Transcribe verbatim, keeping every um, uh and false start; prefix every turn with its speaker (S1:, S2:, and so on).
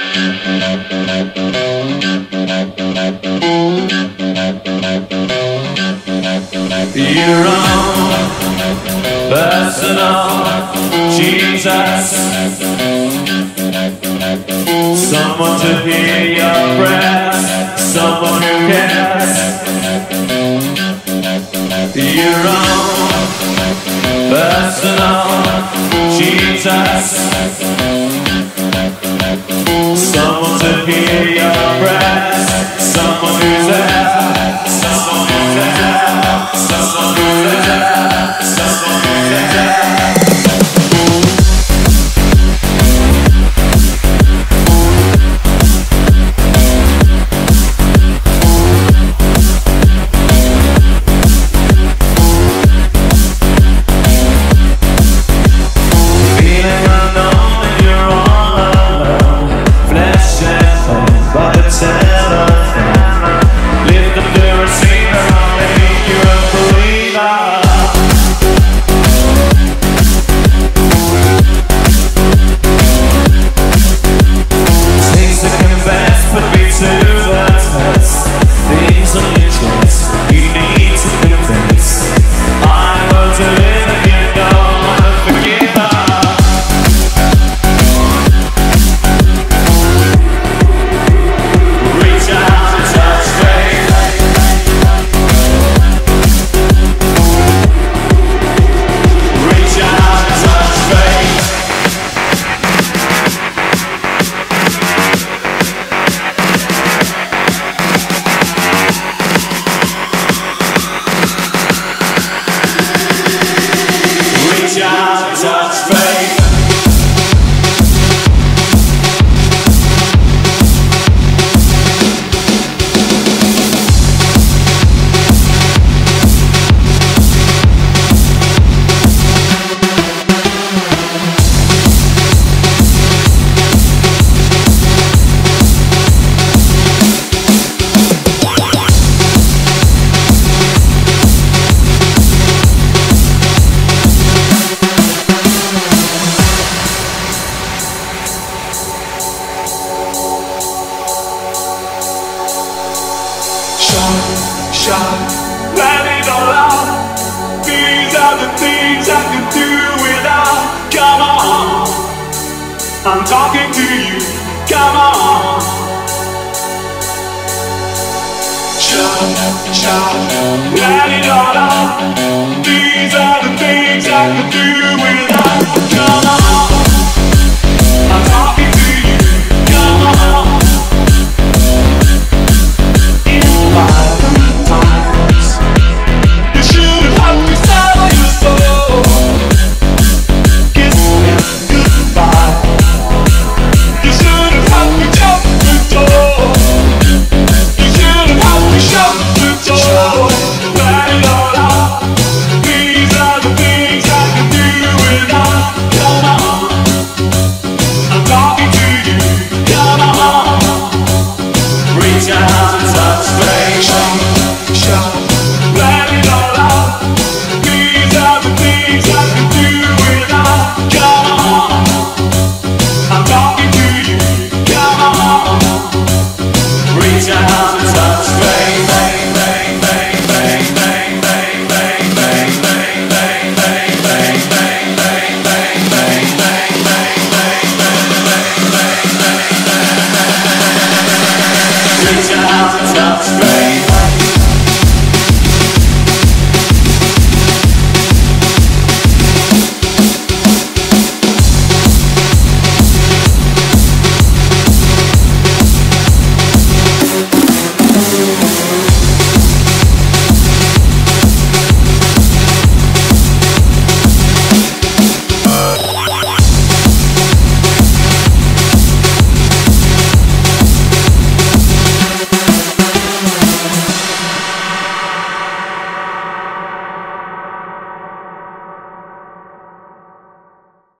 S1: Your own personal Jesus, someone to hear your prayers, someone who cares. Your own personal Jesus, someone to hear your prayers, someone who's there, someone who's there, someone who's there, someone who's there.
S2: Let it all out. These are the things I can do without. Come on, I'm talking to you. Come on. Shout, shout, let it all out. These are the things I can do without. Come on.